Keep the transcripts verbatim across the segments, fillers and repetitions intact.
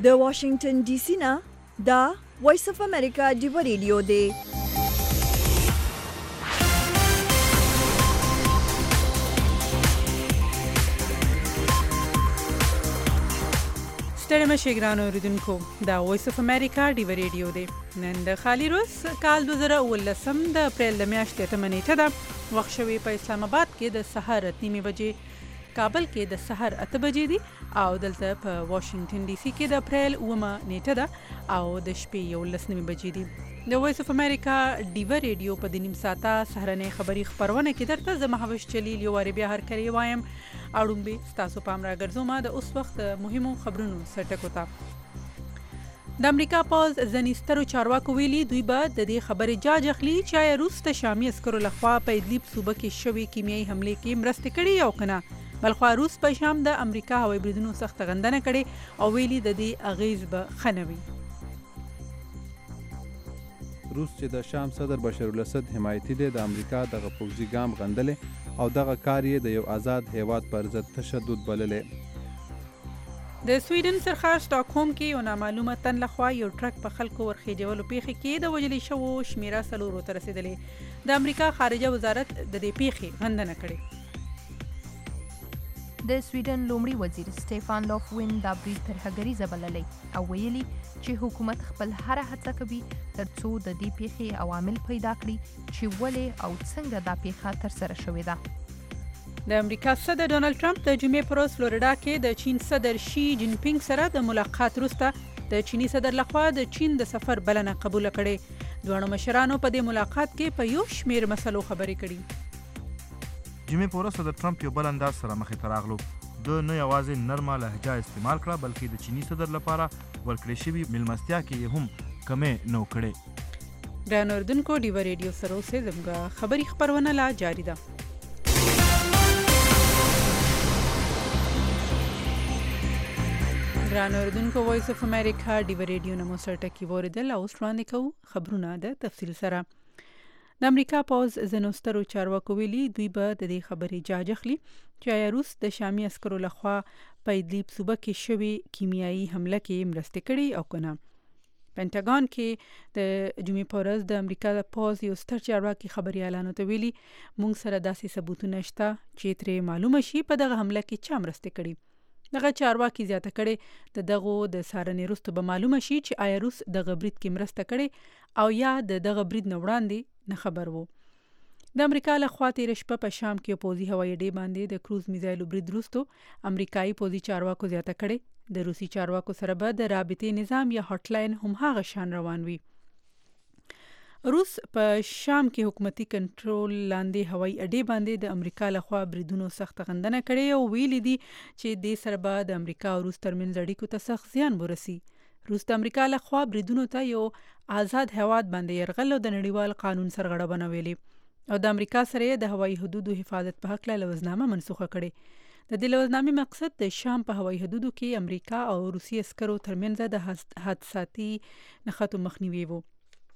د واشنگټن ډي سي نه دا وایس اف امریکا ډیو ریډیو دی. ستړي مشئ ګرانو اوریدونکو، دا وایس اف امریکا ډیو ریډیو دی. نن د خالي روز کال دوه زره اوولسم د اپریل د میاشتې اتمه نیټه ده. وخت شوی په اسلام آباد کې د سهار اته نیمې بجې، کابل کې د سهار اته بجې دي او دلته په واشنگټن ډي سي کې د اپریل اومه نیټه ده او د شپې یولس نیمې بجې دي. د وایس اف امریکا ډیو ریډیو په د نیم ساعته سهارنۍ خبري خپرونه کې درته زه مهوش جلیل یو وارې بیا هرکلی وایم. اړومبې ستاسو پام راګرځوم د اوس وخت مهمو خبرونو سرټکو ته. د امریکا پوز ځینې سترو چارواکو ویلي دوی به د دې خبرې جاج اخلي چې آیا روس ته شامي عسکرو لخوا په ادلیب صوبه کې شوې کیمیاوي حملې کې مرستې کړې او که نه. بلخوا روس په شام د امریکا هوایي بریدونو سخته غندنه کړې او ویلي د دې اغیز به ښه نه وي. روس چې د شام صدر بشار الاسد حمایتي دی، د امریکا دغه پوځي ګام غندلې او دغه کار یې د یو آزاد هیواد پر ضد تشدد بللی. د سویډن سرښار سټاکهولم کې یو نامعلومه تن لخوا یو ټرک په خلکو ورخېجولو پیښې کې د وژلې شوو شمیره څلورو ته رسېدلې. د امریکا خارجه وزارت د دې پیښې غندنه کړې. د سویډن لومړي وزیر سټیفان لوفوین دا برید ترهګریزه بللی او ویلي چې حکومت خپل هره هڅه کوي ترڅو د دې پیښې عوامل پیدا کړي چې ولې او څنګه دا پیښه ترسره شوې ده. د امریکا صدر ډونالد ټرمپ د جمعې پر ورځ فلوریډا کې د چین صدر شي جین پینګ سره د ملاقات وروسته د چیني صدر لخوا د چین د سفر بلنه قبوله کړې. دواړو مشرانو په دې ملاقات کې په یو شمېر مسلو خبرې کړي. جمعې په ورځ صدر ټرمپ یو بل انداز سره مخې ته راغلو. د نه یوازې نرمه لهجه استعمال کړه بلکې د چیني صدر لپاره ورکړې شوي میلمستیا کې یې هم کمې نه کړې. ګرانو اوریدونکو، ډیو ریډیو سره اوسئ، زموږ خبري خپرونه لا جاري ده. ګرانو اوریدونکو، وایس اف امریکا ډیو ریډیو نه مو سرټکي واوریدل او اوس وړاندې کوو خبرونه د تفصیل سره. د امریکا پوز ځینو سترو چارواکو ویلي دوی به د دې خبرې جاج اخلي چې آیا روس د شامي عسکرو لخوا په ادلیب صوبه کې شوې کیمیاوي حمله کې مرستې کړې او که نه. پینټاګان کې د جمعې په ورځ د امریکا د پوز یو ستر چارواکي خبریالانو ته ویلي موږ سره داسې ثبوتونه شته چې ترې معلومه شي په دغه حمله کې چا مرستې کړي. دغه چارواکي زیاته کړې د دغو د څارنې وروسته به معلومه شي چې آیا روس دغه برید کې مرسته کړې او یا د دغه برید نه وړاندې نه خبر وو. د امریکا له خوا تېره شپه په شام کې پوځي هوایي اډې باندې د کروز میزایلو برید وروسته امریکایي پوځي چارواکو زیاته کړې. د روسي چارواکو سره به د رابطې نظام یا هاټ لاین هم هغه شان روان وي. روس په شام کې حکومتي کنټرول لاندې هوایي اډې باندې د امریکا له خوا بریدونو سخته غندنه کړې او ویلي دي چې دې سره به د امریکا او روس ترمنځ اړیکو ته سخت زیان ورسي. روس د امریکا له خوا بریدونو ته یو آزاد هیواد باندې یرغل او د نړیوال قانون سرغړونه ویلي او د امریکا سره د هوایي حدودو حفاظت په هکله لوزنامه منسوخه کړې. د دې لوزنامې مقصد د شام په هوایي حدودو کې امریکا او روسي عسکرو ترمنځ د حادثاتي نښتو مخنیوي وو.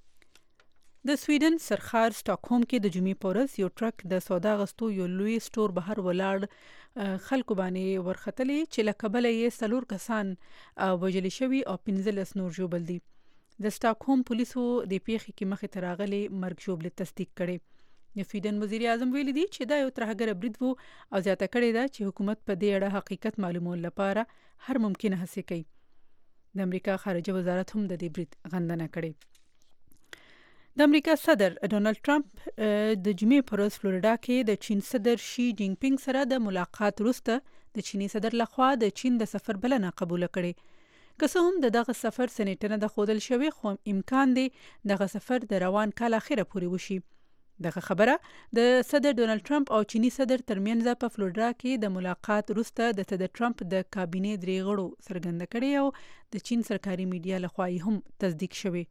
د سویډن سرښار سټاکهولم کې د جمعې په ورځ یو ټرک د سودا غستو یو لوی سټور بهر ولاړ خلکو باندې ورختلې چې له کبله یې څلور کسان وژلي شوي او پنځلس نور ژوبل دي. د سټاکهولم پولیسو د پیښې کې مخې ته راغلي مرګ ژوبلې تصدیق کړې. د سویډن وزیر اعظم ویلي دي چې دا یو ترهګره برید و او زیاته کړې ده چې حکومت په دې اړه حقیقت معلومولو لپاره هر ممکنه هڅې کوي. د امریکا خارجه وزارت هم د دې برید غندنه کړې. د امریکا صدر ډونالد ټرمپ د جمعې پر ورځ فلوریډا کې د چین صدر شي جین پینګ سره د ملاقات وروسته د چیني صدر لخوا د چین د سفر بلنه قبوله کړې. که څه هم د دغه سفر سنیټ نه د ښودل شوی خو امکان دی دغه سفر د روان کال اخره پورې وشي. دغه خبره د صدر ډونالد ټرمپ او چیني صدر ترمنځ په فلوریډا کې د ملاقات وروسته د صدر ټرمپ د کابینې درې غړو څرګنده کړې او د چین سرکاري میډیا لخوا هم تصدیق شوې.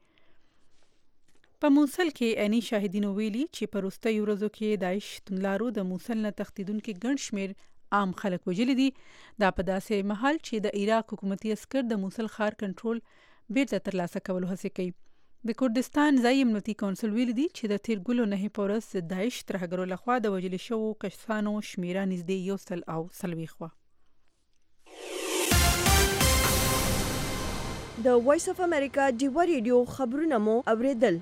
په موصل کې عیني شاهدینو ویلي چې په وروستیو ورځو کې داعش توندلارو د موصل نه تښتېدونکي ګڼ شمېر عام خلک وژلي دي. دا په داسې مهال چې د عراق حکومتي عسکر د موصل ښار کنټرول بیرته ترلاسه کولو هڅې کوي. د کردستان ځایي امنیتي کونسل ویلي دي چې د تیر ګلو نهې په ورځ د داعش ترهګرو لخوا د وژلي شوو کسانو شمېره نږدې یو سل او څلوېښت وه. د وایس اف امریکا ډیوا ریډیو خبرونه مو اوریدل.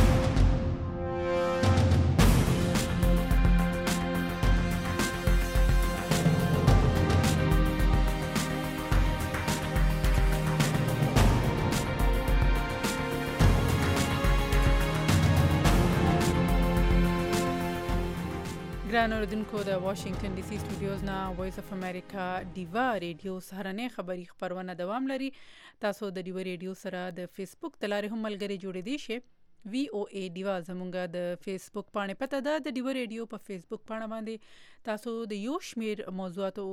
ګران اوریدونکو د واشنگټن ډي سي سټوډیوز نه وایس اف امریکا ډیوا ریډیو سهارنۍ خبری خبرونه دوام لري. تاسو د ډیوا ریډیو سره د فیسبوک تلاره هم ملګری جوړې دي شي وی او ای ډیوا زمونږه د فیسبوک پاڼه پته ده. د ډیوا ریډیو په فیسبوک پاڼه باندې تاسو د یو شمیر موضوعاتو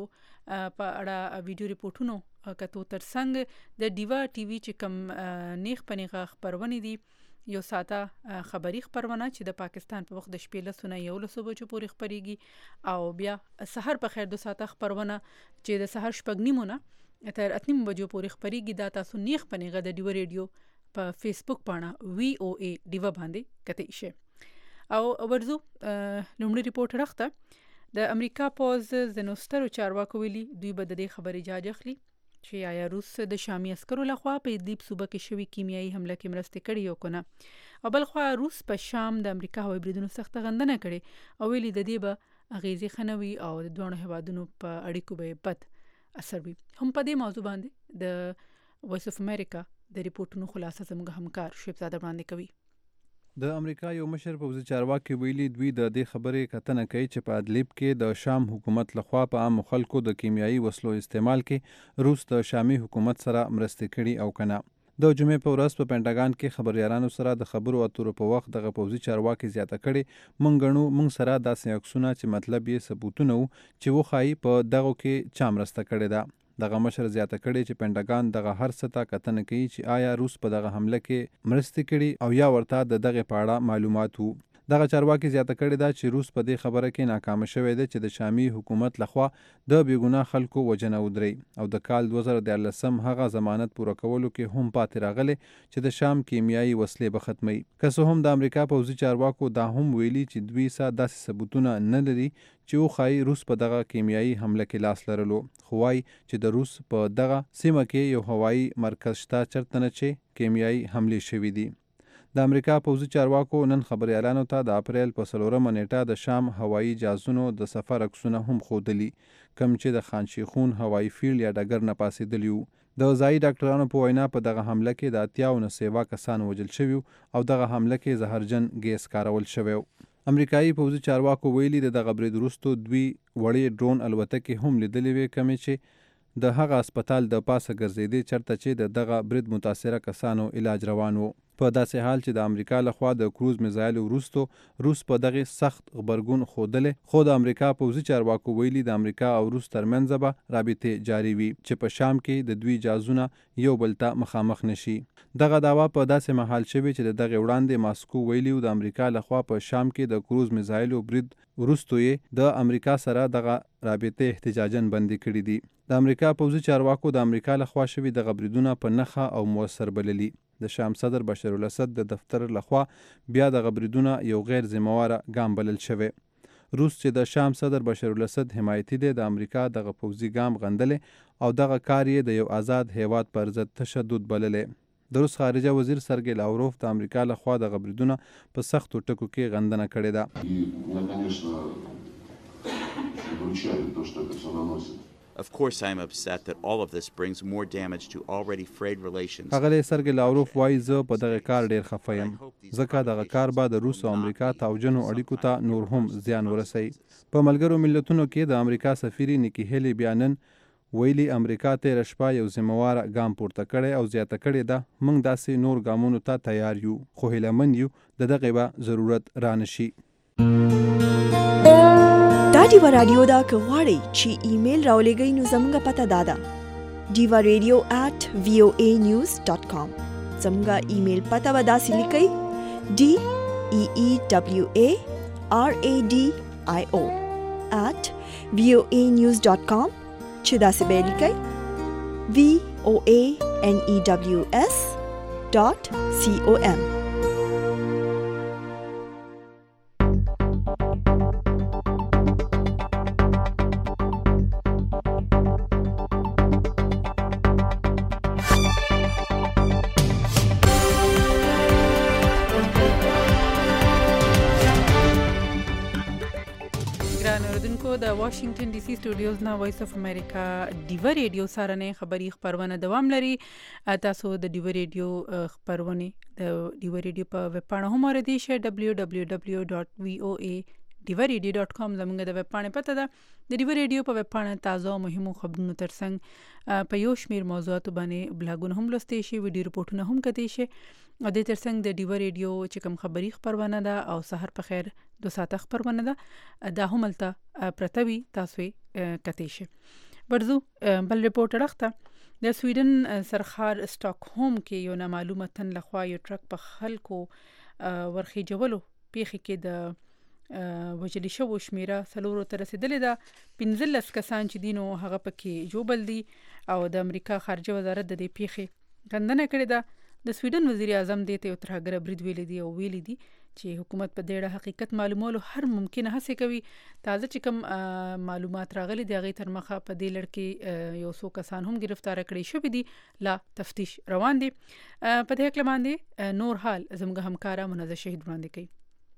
په اړه ویډیو ریپورتونو کتو ترڅنګ د ډیوا ټي وي چې کوم نیخ پنیغه خبرونه دي یو ساته خبری خبرونه چې د پاکستان په وخت د شپې لسونه یو لسو بجو پورې خبريږي او بیا سحر په خیر دو ساته خبرونه چې د سحر شپږ نیمونه تر اتنیم بجو پورې خبريږي. دا تاسو نیخ پنیغه د ډیوا ریډیو په فیسبوک پاڼه وی او ای ډیوا باندې کتئ شئ. او ورزو لومړی ریپورت راخته د امریکا پوز زنوسترو چارواکو ویلي دوی به د دې خبرې جاج اخلي چې آیا روس د شامي عسکرو لخوا په ادلیب صوبه کې شوی کیمیاوي حمله کې مرسته کړې یو کنه او بل خو روس په شام د امریکا هوایي بریدونو سخت غندنه کړې او ویلي د دې به اغیزې خنوي او د دوه هوادونو په اړیکو به بد اثر وي. هم په دې موضوع باندې د وایس اف امریکا د ریپورتونو خلاصه زموږ همکار شیب زاده باندې کوي. د امریکا یو مشر پوځي چارواکي ویلي دوی د دې خبرې کتنه کوي چې په ادلیب کې د شام حکومت لخوا په عام خلکو د کیمیاوي وسلو استعمال کې روس د شامي حکومت سره مرسته کړي او کنه. د جمعې په ورځ په پینټاګان کې خبريالانو سره د خبرو اترو په وخت دغه پوځي چارواکي زیاته کړي مونږ غنو مونږ سره داسې عکسونه چې مطلب یې ثبوتونه چې وخایي په دغه کې چا مرسته کړي ده. دغه مشر زیاته کړي چې پینټاګان دغه هر څه ته کتنه کوي چې آیا روس په دغه حمله کې مرسته کړي او یا ورته د دغه پاړه معلومات وو. دغه چارواکي زیاته کړي دا چې روس په دې خبره کې ناکام شوی دی چې د شامي حکومت لخوا د بیګناه خلکو وجنه ودري او د کال دوه زره دیارلسم هغه ضمانت پوره کولو کې هم پاتې راغلي چې د شام کیمیاوي وسلې به ختمي. که څه هم د امریکا پوځي چارواکو دا هم ویلي چې دوی سره داسې ثبوتونه نه لري چې وخایي روس په دغه کیمیاوي حمله کې لاس لرلو، خو وایي چې د روس په دغه سیمه کې یو هوایي مرکز شته چرته نه چې کیمیاوي حملې شوي دي. د امریکا پوځي چارواکو نن خبريالانو ته د اپریل په څلورمه نیټه د شام هوایي جهازونو د سفر عکسونه هم ښودلي کوم چې د خان شیخون هوایي فیلډ یا ډګر نه پاسېدلي وو. د ځایي ډاکټرانو په وینا په دغه حمله کې د اتیاو نه سیوا کسان وژل شوي او دغه حمله کې زهرجن ګیس کارول شوی. امریکایي پوځي چارواکو ویلي د دغه برید وروسته دوی وړې ډرون الوتکې هم لیدلې وې کومې چې د هغه هسپتال د پاسه ګرځېدې چرته چې د دغه برید متاثره کسانو علاج روان وو. په داسې حال چې د امریکا لخوا د کروز میزایل وروسته روس په دغه سخت خبرګون خوده خو د امریکا پوځي چارواکو ویلي د امریکا او روس ترمنځ به رابطه جاری وي چې په شام کې د دوی جازونه یو بل ته مخامخ نشي. دغه داوا په داسې محل شوی چې دغه وړاندې ماسکو ویلي د امریکا لخوا په شام کې د کروز میزایل برید وروسته یې د امریکا سره دغه رابطه احتجاجاً بندي کړې دي. د امریکا پوځي چارواکو د امریکا لخوا شوی دغه بریدونه په نخښه او موثر بللي. د شام صدر بشار الاسد د دفتر لخوا بیا د بریدونه یو غیر ذمہواره ګام بلل شوی. روس چې د شام صدر بشار الاسد حمایتي دی د امریکا دغه پوځي ګام غندلې او دغه کار یې د یو آزاد هیواد پر ضد تشدد بللې. د روس خارجه وزیر سرګی لاوروف د امریکا لخوا دغه بریدونه په سختو ټکو کې غندنه کړې ده. Of course, I am upset that all of this brings more damage to already frayed relations. هغه سرګی لاوروف وایي زه په دغه کار ډیر خفه یم ځکه دغه کار به د روس او امریکا توجنو اړیکو ته نور هم زیان ورسوي. په ملګرو ملتونو کې د امریکا سفیر نیکی هیلی بیانن ویلي امریکا تیر شپه یو ذمہواره ګام پورته کړی او زیاته کړې ده موږ داسې نور ګامونو ته تیار یو خو هیلهمند یو د دغه به ضرورت رانشي. دا ډیوا رادیو دا که غواړئ چې ایمیل راولېږئ نو زموږ پته دا ده ډیوا ریډیو ایٹ وی او ای نیوز ډاٹ کام. زموږ ایمیل پته به داسې لیکئ ډي ای ای ډبلیو ای آر ای ډي آی او ایٹ وی او ای نیوز ډاٹ کام چې داسې به یې لیکئ وی او ای این ای ډبلیو اس ډاٹ سی او ایم. ګران اوریدونکو د واشنگټن ډي سي سټوډیوز نه وایس اف امریکا ډیو ریډیو سره نه خبري خبرونه دوام لري. تاسو د ډیو ریډیو خبرونه د ډیو ریډیو په ویب پاڼه هم اوریدئ شئ دبليو دبليو دبليو ډاٹ وی او اے ډیو ریډیو ډاٹ کام زموږ د ویب پاڼې پته ده. د ډیو ریډیو په ویب پاڼه تازه او مهمو خبرونو ترڅنګ په یو شمیر موضوعاتو باندې بلاګونه هم لوستئ شئ، ویډیو رپورټونه هم کتئ شئ او د ترڅنګ د ډیو ریډیو چې کوم خبري خبرونه ده او سحر په خیر دو ساعته خبرونه ده دا هم الته پرتوي تاسو کتئ شئ. برزو بل رپورټ راخته د سویډن سرخار سټاکهولم کې یو نامعلومه تن لخوا یو ټرک په خلکو ورخي جوړو پیخي کې د وجلی شو شمیره سلورو تر رسیدلې ده. پنځلس کسان چې دینو هغه پکې جوړبل دي او د امریکا خارجه وزارت د دې پیخي غندنه کړې ده. د سویډن وزیر اعظم دې ته یو ترهګر برید ویلي دی او ویلي دي چې حکومت په دې اړه حقیقت معلومولو هر ممکنه هڅه کوي. تازه چې کوم معلومات راغلي دي هغې تر مخه په دې لړ کې یو څو کسان هم گرفتار کړي شوي دي، لا تفتیش روان دي. په دې هکله باندې نور حال زموږ همکاره منزه شهید وړاندې کوي.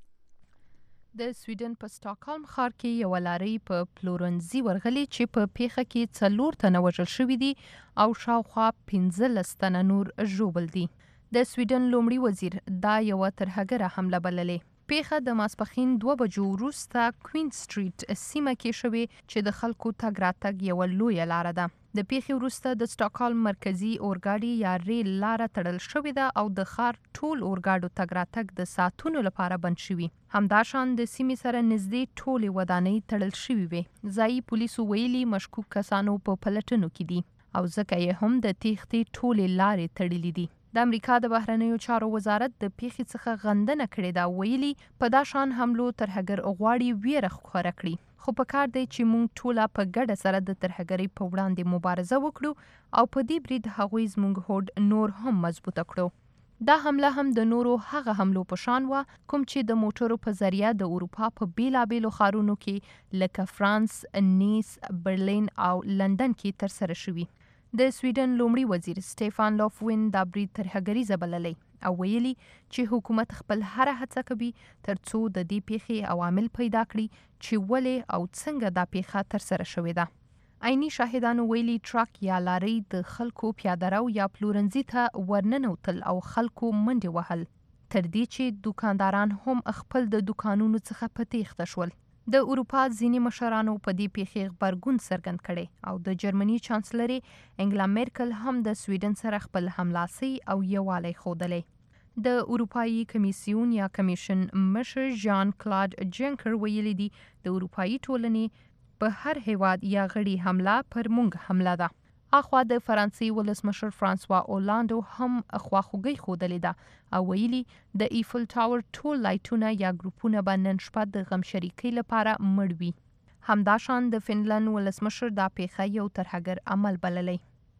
د سویډن په سټاکهولم ښار کې یو لارۍ په پلورنځي ورغلې چې په پیښه کې څلور تنه وژل شوي دي او شاوخوا پنځلس تنه نور ژوبل دي. د سویډن لومړي وزیر دا یوه ترهګره حمله بللې. پیښه د ماسپښین دوه بجو وروسته کوین سټریټ سیمه کې شوې چې د خلکو تګ راتګ یوه لویه لاره ده. د پیښې وروسته د سټاکهولم مرکزي اورګاډي یا ریل لاره تړل شوې ده او د ښار ټول اورګاډو تګ راتګ د ساعتونو لپاره بند شوي. همداشان د سیمې سره نږدې ټولې ودانۍ تړل شوي وې. ځایي پولیسو ویلي مشکوک کسانو په پلټنو کې دي او ځکه یې هم د تیښتې ټولې لارې تړلې دي. د امریکا د بهرنیو چارو وزارت د پیښې څخه غندنه کړې ده، ویلي په دا شان حملو ترهګر غواړي ویره خپره کړي، خو په کار دی چې موږ ټوله په ګډه سره د ترهګرۍ په وړاندې مبارزه وکړو او په دې برید هغوی زموږ هوډ نور هم مضبوطه کړو. دا حمله هم د نورو هغه حملو په شان وه کوم چې د موټرو په ذریعه د اروپا په بیلابیلو ښارونو کې لکه فرانس، نیس، برلین او لندن کې ترسره شوي. د سویډن لومړي وزیر سټیفان لوفوین دا برید ترهګریزه بللی او ویلي چې حکومت خپل هره هڅه کوي ترڅو د دې پیښې عوامل پیدا کړي چې ولې او څنګه دا پیښه ترسره شوې ده. عیني شاهدانو ویلي ټرک یا لارۍ د خلکو پیاده رو یا پلورنځي ته ورننوتل او خلکو منډې وهل تر دې چې دوکانداران هم خپل د دوکانونو څخه په تیښته شول. د اروپا ځینې مشرانو په دې پیښې غبرګون څرګند کړی او د جرمني چانسلري انګلا میرکل هم د سویډن سره خپل هملاسي او یووالی ښودلی. د اروپایي کمیسیون یا کمیشن مشر ژان کلاډ جنکر ویلي دي د اروپایي ټولنې په هر هیواد یا غړي حمله پر موږ حمله ده. اخوا د فرانسې ولسمشر فرانسوا اولاندو هم خواخوږۍ ښودلې ده او ویلي د ایفل ټاور ټول لایټونه یا ګروپونه به نن شپه د غم شریکۍ لپاره مړ وي. همداشان د فنلند ولسمشر دا پیښه یو ترهګر عمل بللی.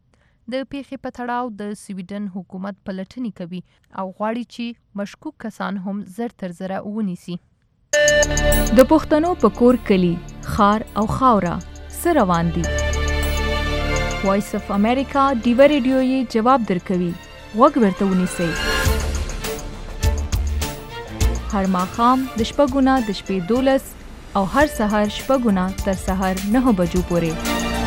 د پیښې په تړاو د سویډن حکومت پلټنې کوي او غواړي چې مشکوک کسان هم زر تر زره ونیسي. د پښتنو په کور کلی خار او خاوره سره روان دي. وایس اف امریکا ډیو ریډیو یې جواب درکوي، غوږ ورته ونیسئ. هر ماښام د شپږو نه د شپې دولس او هر سهار شپږو نه تر سهار نهو بجو پورې.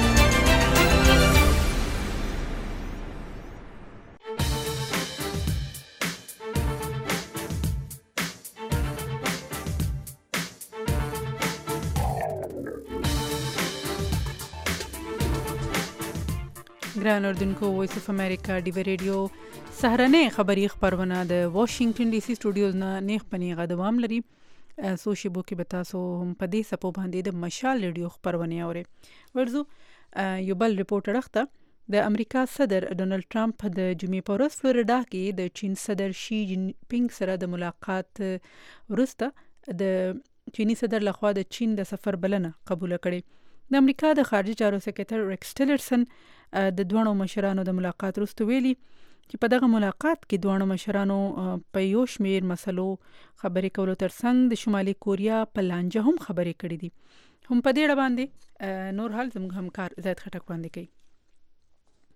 ګران اوردونکو وایس اف امریکا ډیو ریډیو سهرنۍ خبري خبرونه د واشنگټن ډي سي سټوډیوز نه نیغ پنیغه دوام لري. سو شیبو کې به تاسو هم په دې سپو باندې د مشال ریډیو خبرونه اورئ. ورزو یو بل رپورټ راخته د امریکا صدر ډونالد ټرمپ د جمعې په ورځ فلوریډا کې د چین صدر شي جین پینګ سره د ملاقات وروسته د چینی صدر لخوا د چین د سفر بلنه قبول کړې. د امریکا د خارجي چارو سکرټر ریکس ټیلرسن د دوه مشرانو د ملاقات وروسته ویلي چې په دغه ملاقات کې دوه مشرانو په یو شمیر مسلو خبرې کولو ترڅنګ د شمالي کوریا په لانجه هم خبرې کړې دي. هم په دې اړه باندې نور حال زموږ همکار زید خټک باندې کوي.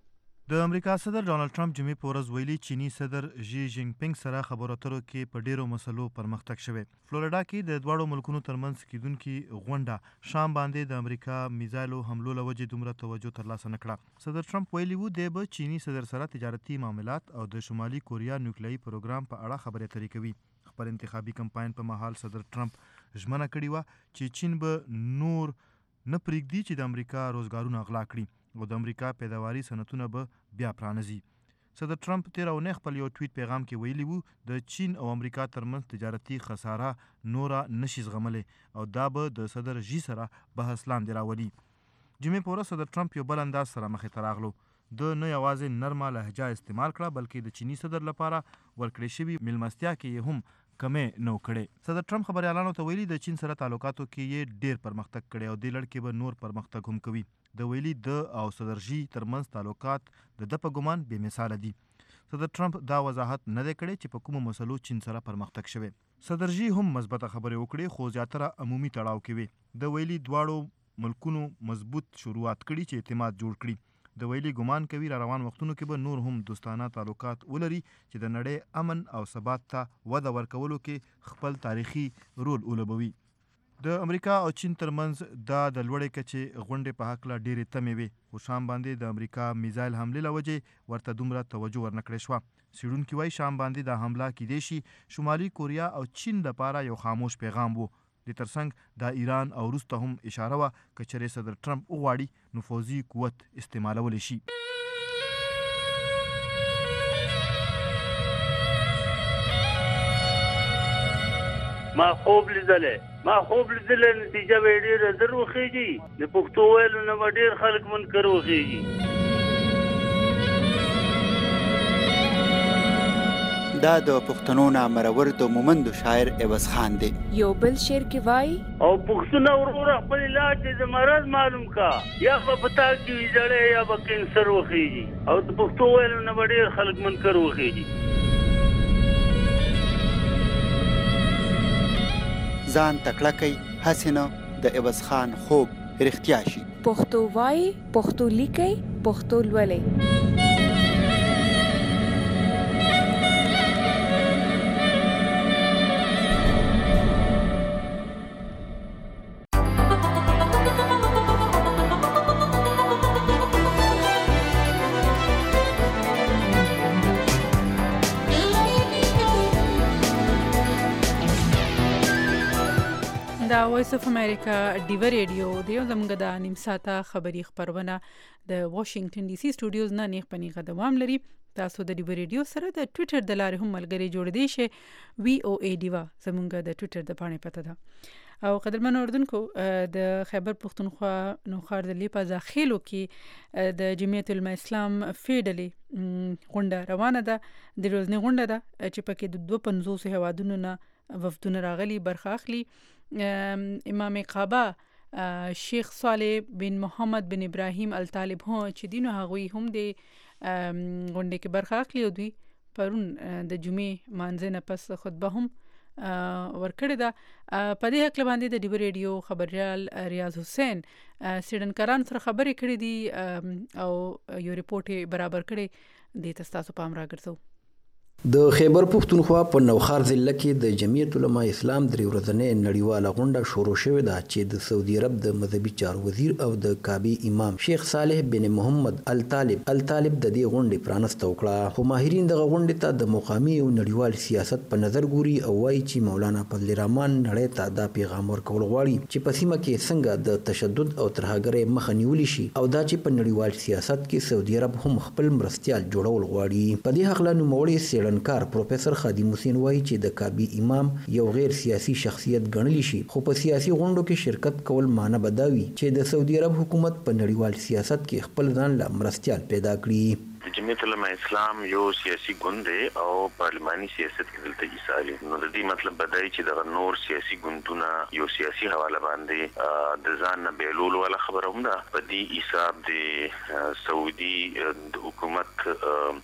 د امریکا صدر ډانلډ ټرمپ جمعې په ورځ ویلي چینی صدر ژي جینګ پینګ سره خبرو اترو کې په ډیرو مسلو پرمختګ شوی. فلوریډا کې د دواړو ملکونو ترمنځ کیدونکي غونډه شام باندې د امریکا میزایلو حملو له وجې دومره توجه ترلاسه نه کړه. صدر ټرمپ ویلي وو دی به چینی صدر سره تجارتي معاملات او د شمالي کوریا نیوکلیایي پروګرام په اړه خبرې اترې کوي. خپل انتخابي کمپاین په مهال صدر ټرمپ ژمنه کړې وه چې چین به نور نه پرېږدي چې د امریکا روزګارونه غلا کړي او د امریکا پیداواري صنعتونه به بیا پرانځي. صدر ټرمپ تیر اونۍ خپل یو ټویټ پیغام کې ویلي وو د چین او امریکا ترمنځ تجارتي خساره نوره نشي زغملی او دا به د صدر ژي سره بحث لاندې راولي. جمعې په ورځ صدر ټرمپ یو بل انداز سره مخې ته راغلو. د نه یوازې نرمه لهجه استعمال کړه بلکې د چینی صدر لپاره ورکړې شوي میلمستیا کې هم کمې نه کړې. صدر ټرمپ خبریالانو ته ویلي د چین سره تعلقاتو کې یې ډیر پرمختګ کړی او دې لړ کې به نور پرمختګ هم کوي. د ویلي د او صدر ژي ترمنځ تعلقات د ده په ګمان بې مثاله دي. صدر ټرمپ دا وضاحت نه دی کړی چې په کومو مسلو چین سره پرمختګ شوی. صدر ژي هم مثبته خبرې وکړې خو زیاتره عمومي تړاو کې وي. د ویلي دواړو ملکونو مضبوط شروعات کړي چې اعتماد جوړ کړي. د ویلي ګمان کوي را روان وختونو کې به نور هم دوستانه تعلقات ولري چې د نړۍ امن او ثبات ته وده ورکولو کې خپل تاریخي رول ولوبوي. د امریکا او چین ترمنځ دا د لوړې کچې غونډې په هکله ډېرې تمې وې خو شام باندې د امریکا میزایل حملې له وجې ورته دومره توجه ورنکړې شوه. څېړونکي وایي شام باندې دا حمله کیدای شي شمالي کوریا او چین لپاره یو خاموش پیغام وو. د ترڅنګ د ایران او روس ته هم اشاره وه که چېرې صدر ټرمپ وغواړي نو پوځي قوت استعمالولی شي. ما خوب لیدلی ما خوب لیدلی نتیجه به یې ډېره زر وخېږي. د پښتو ویلو نه به ډېر خلک منکر وخېږي. دا د پښتنو نامرور د مومندو شاعر عوض خان دی. یو بل شعر کې وایي او پښتونه وروره خپل علاج د مرض معلوم کا یا به پتا کې وي زړی یا به کینسر وخېږي او د پښتو ویلو نه به ډېر خلک منکر وخېږي. ځان تکړه کوي هسې نه د عوض خان خوب رښتیا شي. پښتو وایي پښتو لیکئ پښتو لولئ. دا وایس اف امریکا ډیو ریډیو دی زموږ د نیم ساعته خبری خبرونه د واشنگټن ډي سي سټوډیوز نه نیغ پنیغه دوام لري. تاسو د ډیو ریډیو سره د ټوئیټر د لارې هم ملګری جوړ دی شي وی او ای ډیوا زموږ د ټوئیټر د پاڼې پته ده. او قدرمن اردوونکو د خیبر پختونخوا نوخار د لیپا ځاخیلو کې د جمعیت العلماء اسلام فیډلې غونډه روانه ده. د ورځنۍ غونډه ده چې پکې د دوه پنځوس هیوادونو نه وفدونه راغلي برخه اخلي. امام کعبه شیخ صالح بن محمد بن ابراهیم الطالب هو چې دینو هغوی هم د غونډې کې برخه اخلي او دوی پرون د جمعې مانځه نه پس خطبه هم ورکړې ده. په دې حق باندې د ډیو ریډیو خبريال ریاض حسین سیډنکران سره خبرې کړې دي او یو ریپورت برابر کړي د تاسو پام راګرځو. د خیبر پختونخوا په نوخار ضلع کې د جمعیت العلماء اسلام درې ورځنۍ نړیواله غونډه شروع شوې ده چې د سعودي عرب د مذهبي چارو وزیر او د کعبې امام شیخ صالح بن محمد الطالب الطالب د دې غونډې پرانسته وکړه. خو ماهرین دغه غونډې ته د مقامي او نړیوال سیاست په نظر ګوري او وایي چې مولانا فضل الرحمن نړۍ ته دا پیغام ورکول غواړي چې په سیمه کې څنګه د تشدد او ترهګرۍ مخه نیول شي او دا چې په نړیوال سیاست کې سعودي عرب هم خپل مرستیال جوړول غواړي. په دې حق لا نوموړي کار پروفیسور خادم حسین وایي چې د کعبې امام یو غیر سیاسي شخصیت ګڼلی شي خو په سیاسي غونډو کې شرکت کول معنی بداوي چې د سعودي عرب حکومت په نړیوال سیاست کې خپل ځان له مرستیال پیدا کړي. جمعیت العلماء اسلام یو سیاسي ګوند دی او پارلماني سیاست کې دلته ایسالي نو د دې مطلب بدای چې د نور سیاسي ګوندونه یو سیاسي حواله باندې د ځان نه بیلول ولا خبره هم ده. په دې حساب د سعودي حکومت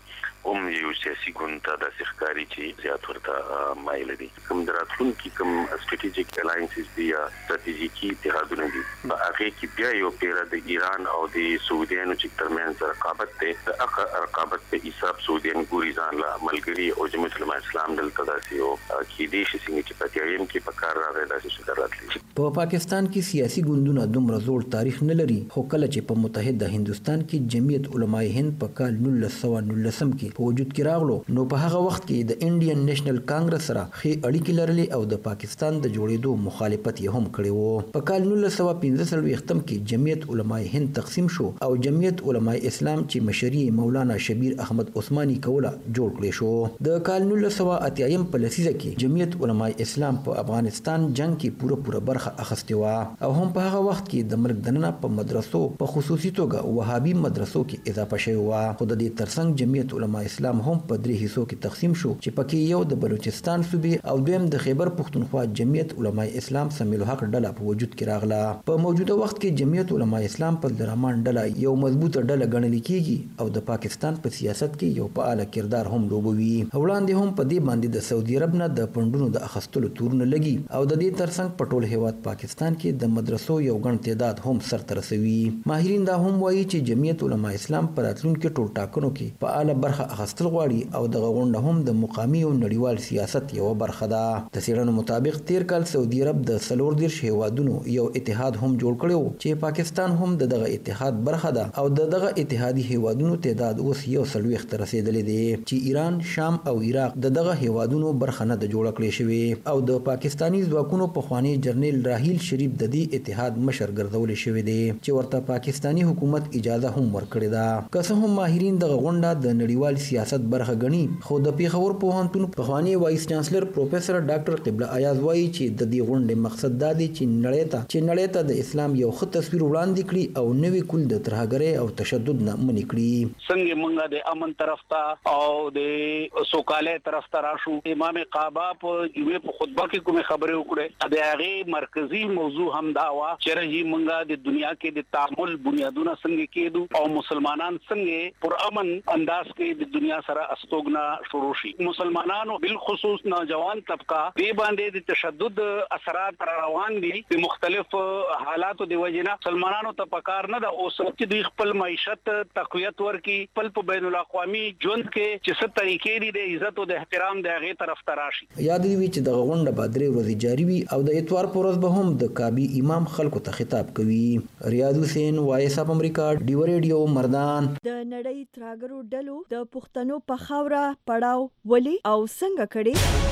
هم یو سیاسي ګوند ته داسې ښکاري چې زیات ورته مایل دي. کوم د راتلونکي کوم سټریټیجیک الاینسز دي یا ستراتیژیکي اتحادونه دي په هغه کې بیا یو پیره د ایران او د سعودیانو چې ترمنځ رقابت ده. د هغه رقابت په حساب سعودیان ګوري ځان له ملګري او جمهوریت العالم اسلام دلته داسې یو کې دي چې څنګه چې په تیاریم کې په کار راغی داسې څه راتلی. په پاکستان کې سیاسي ګوندونه دومره زوړ تاریخ نه لري، خو کله چې په متحده هندوستان کې جمعیت علماء هند په کال نولس سوه نولسم کې په وجود کې راغلو، نو په هغه وخت کې د انډین نېشنل کانګرس سره ښې اړیکې لرلې او د پاکستان د جوړېدو مخالفت یې هم کړی و. په کال نولس سوه پنځه څلوېښتم کې جمعیت علماء هند تقسیم شو او جمعیت علماء اسلام چې مشري مولانا شبیر احمد عثماني کوله جوړ کړی شو. د کال نولس سوه اتیایم په لسیزه کې جمعیت علماء اسلام په افغانستان جنگ کې پوره پوره برخه اخیستې وه او هم په هغه وخت کې د ملک دننه په مدرسو په خصوصي توګه وهابي مدرسو کې اضافه شوی وه. خو د دې ترڅنګ جمعیت علماء اسلام هم په درې حصو کې تقسیم شو چې پکې یو د بلوچستان صوبې او دویم د خیبر پښتونخوا جمعیت علماء اسلام سمیل الحق ډله په وجود کې راغله. په موجوده وخت کې جمعیت علماء اسلام په درمان ډله یو مضبوطه ډله ګڼل کیږي او د پاکستان په سیاست کې یو فعال کردار هم لوبوي. وړاندې هم په دې باندې د سعودي عرب نه د پندونو د اخستلو تورونه لګي او د دې ترڅنګ په ټول هیواد پاکستان کې د مدرسو یو ګڼ تعداد هم سرته رسوي. ماهرین دا هم وایي چې جمعیت علماء اسلام په راتلونکي ټول ټاکنو کې فعال برخه اخیستل غواړي او دغه غونډه هم د مقامي او نړیوال سیاست یو برخه ده. د څېړنو مطابق تیر کال سعودي عرب د څلور دېرش هیوادونو یو اتحاد هم جوړ کړی و چې پاکستان هم د دغه اتحاد برخه ده او د دغه اتحادي هیوادونو تعداد اوس یو څلوېښت ته رسېدلی دی چې ایران، شام او عراق د دغه هیوادونو برخه نه ده جوړه کړې شوې او د پاکستاني ځواکونو پخوانی جنرال راحیل شریف د دې اتحاد مشر ګرځولی شوی دی چې ورته پاکستاني حکومت اجازه هم ورکړې ده. که څه هم ماهرین دغه غونډه د نړیوال سیاست برخه ګڼي، خو د پیښور پوهنتون پخوانی وایس چانسلر پروفیسر ډاکټر قبله ایاز وایي چې د دې غونډې مقصد دا دی چې نړۍ ته چې نړۍ ته د اسلام یو ښه تصویر وړاندې کړي او نوي کول د ترهګرۍ او تشدد نه منع کړي. څنګه موږ د امن طرف ته او د سوکاله طرف ته راشو. امام کعبه په جمعې په خطبه کې کومه خبرې وکړه، د هغه مرکزی موضوع هم دا و چې رہی موږ د دنیا کې د تعامل بنیادونه څنګه کېدو او مسلمانان څنګه پر امن انداز کې د دنیا سره استوګنا شروع شي. مسلمانانو بالخصوص نوجوان طبقه دې باندې د تشدد اثرات روان دي د مختلف حالاتو دی وجنه. مسلمانانو ته پکار نه ده اوس چې د خپل معیشت تقویت ورکي، خپل په بین الاقوامي ژوند کې چې څه طریقې دي د عزت او د احترام د هغې طرف ته راشي. یاد دی چې دغه غونډه به درې ورځې جاري وي او د اتوار په ورځ به هم د کعبې امام خلکو ته خطاب کوي. ریاض حسین، وایس اف امریکا، ډیو ریډیو، مردان. د نړۍ ترهګرو ډلو د پښتنو په خاوره پړاو ولې او څنګه کړي؟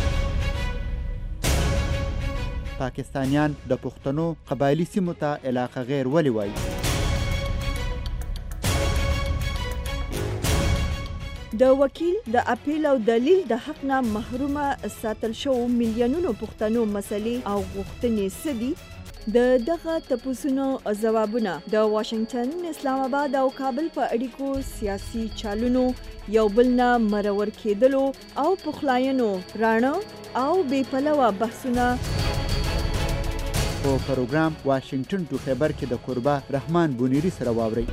پاکستانیان د پښتنو قبایلی سیمو ته علاقه غیر ولې وایي؟ د وکیل د اپیل او دلیل د حق نه محرومه ساتل شو میلیونونو پښتنو مسلې او غوښتنې څه دي؟ د دغه تپوسونو ځوابونه د واشنگټن، اسلام آباد او کابل په اړیکو سیاسي چالونو یو بل نه مرور کېدلو او پخلاینو راڼه او بې پلوه بحثونه په پروګرام واشنگټن ټو خیبر کې د قربا رحمان بونیری سره واورئ.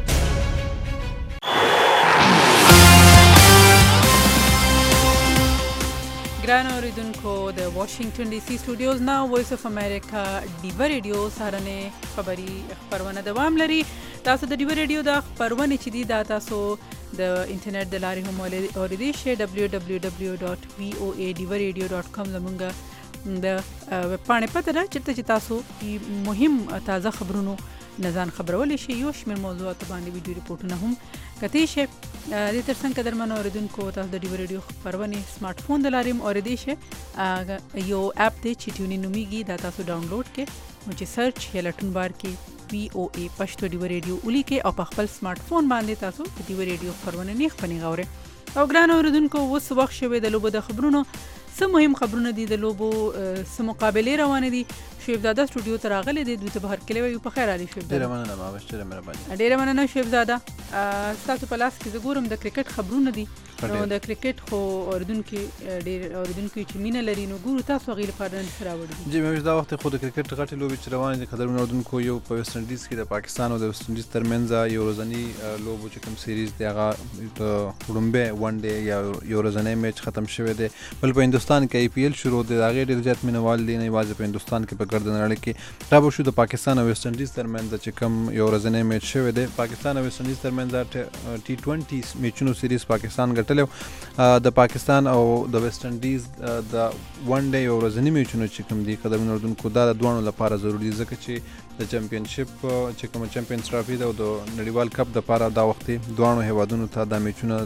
ګران اوریدونکو، د واشنگټن ډي سي سټوډیوز نه وایس اف امریکا ډیو ریډیو سهارنې خبري خبرونه دوام لري. تاسو د ډیو ریډیو د خبرونه چې دي دا تاسو د انټرنیټ د لارې هم اوریدئ شئ. دبلیو دبلیو دبلیو ډاټ وی او ای ډیو ریډیو ډاټ کام زمونږ د ویب پاڼې پته ده چېرته چې تاسو مهم تازه خبرونو نه ځان خبرولی شئ. یو شمېر موضوعاتو باندې ویډیو ریپورټونه هم کتلی شئ. دې تر څنګ قدرمنو اوریدونکو، تاسو د ډیو ریډیو خبرونې سمارټ فون د لارې هم اوریدی شئ. یو اپ دی چې ټیونین نومیږي، دا تاسو ډاونلوډ کړئ نو چې سرچ یا لټون بار کې وی او ای پښتو ډیو ریډیو ولیکئ او په خپل سمارټ فون باندې تاسو د ډیو ریډیو خبرونه نیغ په نیغ اورئ. او ګران اوریدونکو، اوس وخت شوی د لوبو د خبرونو. څه مهم خبرونه دي د لوبو، څه مقابلې روانې دي. شعیب زاده سټوډیو ته راغلی دی، دوی ته بهر کلی وایو. په خیر علي شعیب زاده. ډېره مننه مامش، ډېره مهرباني. ډېره مننه شعیب زاده. ستاسو په لاس کې زه ګورم د کرکټ خبرونه دي. نو د کرکټ خو اوردونکو ډېر اوردونکو چې مینه لري نو ګورو تاسو غیر لپاره نه راوړي جی مې دا وخت خو د کرکټ غټي لوبې چې روانې دي قدرمن اوردونکو یو په ویسټ انډیز کې د پاکستان او د ویسټ انډیز ترمنځ یو ورځنی لوبو چې کوم سیریز دی هغه د وړومبه ون ډے یا یو ورځنی میچ ختم شوی دی بل په هندستان کې آی پی ایل شروع دی هغه ډېر زیات مینوال دي نه یوازې په هندستان کې په ګردن اړه کې دا به شو د پاکستان او ویسټ انډیز ترمنځ چې کوم یو ورځنی میچ شوی دی پاکستان او ویسټ انډیز ترمنځ ټي ټوینټي میچونو سیریز پاکستان ګټلو د پاکستان او د ویسټ انډیز د ون ډے یو ورځنی میچونو چې کوم دي قدرمن اوردونکو دا د دوه لپاره ضروري دي ځکه چې د چمپionship چې کوم چمپionز ټرافي ده او د نړیوال کپ د لپاره دا وخت دوه هیوادونو ته د میچونو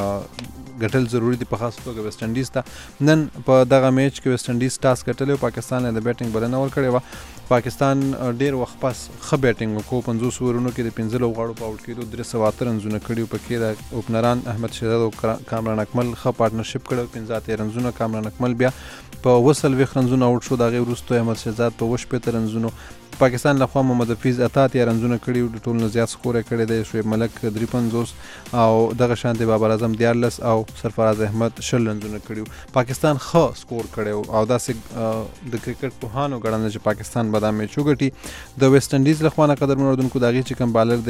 ګټل ضروري دي په خاص توګه ویسټ انډیز ته نن په دغه میچ کې ویسټ انډیز ټاس ګټلی او پاکستان له بیټینګ بلنه ورکړې وه پاکستان ډېر وخت پس ښه بیټینګ وکړو پنځوس اوورونو کې د پنځه لوبغاړو په آوټ کېدو درې سوه اته رنزونه کړي په کې د اوپنران احمد شهزاد او کامران اکمل ښه پارټنرشپ کړی پنځه اتیا رنزونه کامران اکمل بیا په اووه څلوېښت رنزونه آوټ شو د هغې وروسته احمد شهزاد په اووه شپېته رنزونو پاکستان لخوا محمد حفیظ اته اتیا رنزونه کړي د ټولو نه زیات سکور یې کړی دی شعیب ملک درې پنځوس او دغه شانتې بابر اعظم دیارلس او سرفراز احمد شل رنزونه کړي پاکستان ښه سکور کړی او داسې د کرکټ پوهانو ګڼنه چې پاکستان به دا میچ وګټي د ویسټ انډیز لخوا نه قدرمن اورېدونکو د هغې چې کوم بالر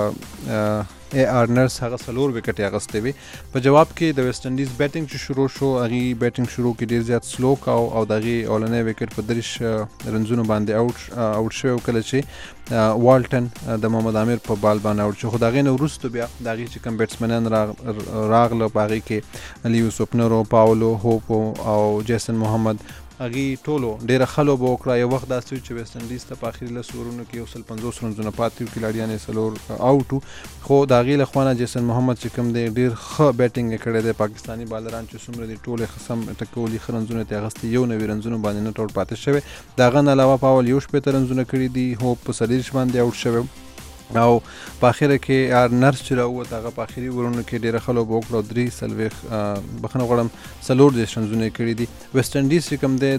دی ای آر نرس هغه څلور وکټې اخیستې وې په جواب کې د ویسټ انډیز بیټینګ چې شروع شو هغې بیټینګ شروع کې ډېر زیات سلو کاو او د هغې اولنی وکټ په دېرش رنزونو باندې اوټ اوټ شوی و کله چې والټن د محمد عامر په بال باندې اوټ شو خو د هغې نه وروسته بیا د هغې چې کوم بیټسمنان راغله په هغې کې لیوس اوپنرو پاولو هوپو او جیسن محمد هغې ټولو ډېره ښه لوبه وکړه یو وخت داسې و چې ویسټ انډیز ته په اخري لسو اورونو کې یو سل پنځوس رنزونه پاتې وو کلاډیان یې څلور آوټ وو خو د هغې له خوا نه جیسن محمد چې کوم دی ډېر ښه بیټینګ یې کړی دی پاکستاني بالران چې څومره دي ټول یې ښه سم ټکولي ښه رنزونه یې اخیستي یو نوي رنزونو باندې نه ټول پاتې شوی د هغه نه علاوه پاول یو شپېته رنزونه کړي دي هوپ په څلېرویشت باندې آوټ شوی او په اخره کې آر نرس چې راووت هغه په اخري اورونو کې ډېره ښه لوبه وکړه او درې څلوېښت بخښنه غواړم څلور دېرش رنزونه یې کړي دي ویسټ انډیز چې کوم دی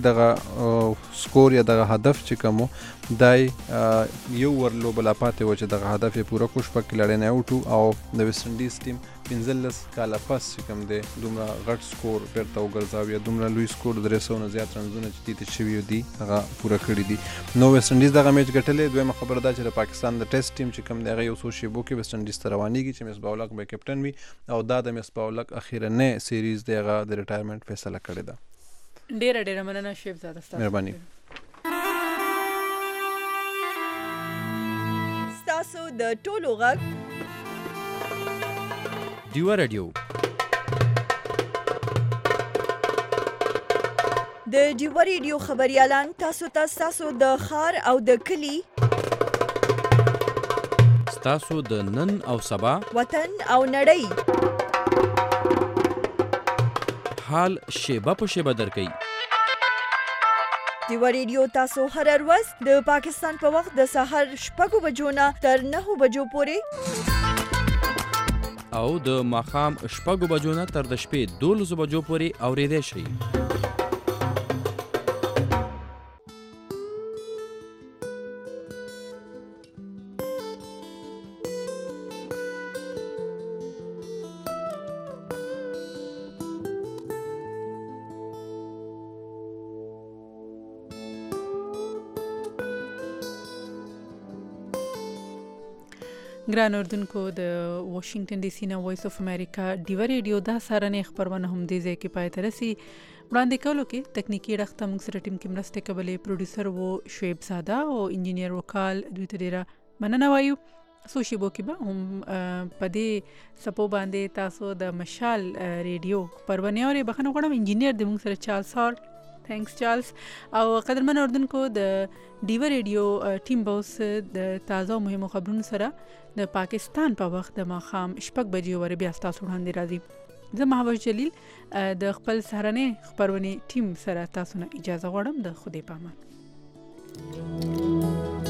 دغه سکور یا دغه هدف چې کوم و دا یو ور لوبه لا پاتې وه چې دغه هدف یې پوره کړو شپږ کلاړیان یې اوټ او د ویسټ انډیز ټیم پنځلس کاله پس چې کوم دی دومره غټ سکور بیرته وګرځاو یا دومره لوی سکور د درې سوو نه زیات رنزونه چې دې ته شوي دي هغه پوره کړي دي نو ویسټ انډیز دغه میچ ګټلی دویمه خبره دا چې د پاکستان د ټیسټ ټیم چې کوم دی هغه یو څو شیبو کې ویسټ انډیز ته روانېږي چې مصباح الحق به کیپټن وي او دا د مصباح الحق اخیرنی سیریز دی هغه د ریټایرمنټ فیصله کړې ده ډېره ډېره مننه شیف زاده ستاسو مهرباني ستاسو د ټولو غږ ډیوه رادیو د ډیوه ریډیو خبریالان تاسو ته ستاسو د ښار او د کلي ستاسو د نن او سبا وطن او نړۍ حال شیبه په شیبه درکوي ډیوه ریډیو تاسو هر ورځ د پاکستان په وخت د سهار شپږو بجو نه تر نهو بجو پورې او د ماښام شپږو بجو نه تر د شپې دولسو بجو پورې اورېدی شئ ګران اردوونکو د واشنگټن ډي سي نه وایس اف امریکا ډیوه ریډیو دا سهارنۍ خپرونه هم دې ځای کې پای ته رسي وړاندې کولو کې تکنیکي اړخ ته موږ سره ټیم کې مرستې کولې پروډوسر و شعیب زاده او انجینیر وکال دوی ته ډېره مننه وایو څو شیبو کې به هم په دې څپو باندې تاسو د مشال ریډیو خپرونې اورئ بخښنه غواړم انجینیر د موږ سره چارلز هال تھینکس چارلز او قدرمن اردوونکو د ډیوه ریډیو ټیم به اوس د تازه او مهمو خبرونو سره د پاکستان په وخت د ماښام شپږ بجې ورې بیا ستاسو وړاندې راځي زه مهوش جلیل د خپل سهارنۍ خپرونې ټیم سره تاسو نه اجازه غواړم د خدای په امان